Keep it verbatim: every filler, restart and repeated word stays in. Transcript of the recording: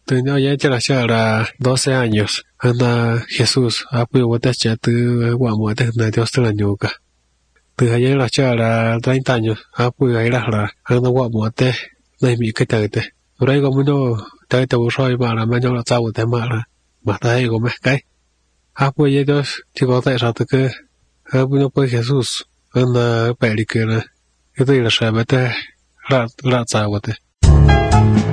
Tenía ya que la era doce años. Anda Jesús, apoyo bote chatu, guamote, na Dios te la ñuca. Từ hai là cha là treinta años, apoyo ahí la la, anda guamote, na mi que te te. Rồi có muốn đâu, tới tàu soi mà là mà nhau là sao thế mà là, mà thấy có mấy cái. Apoyo Dios, chỉ có tại sao cái, apoyo por Jesús, anda película, cái đấy là sao mà thế, là là sao thế.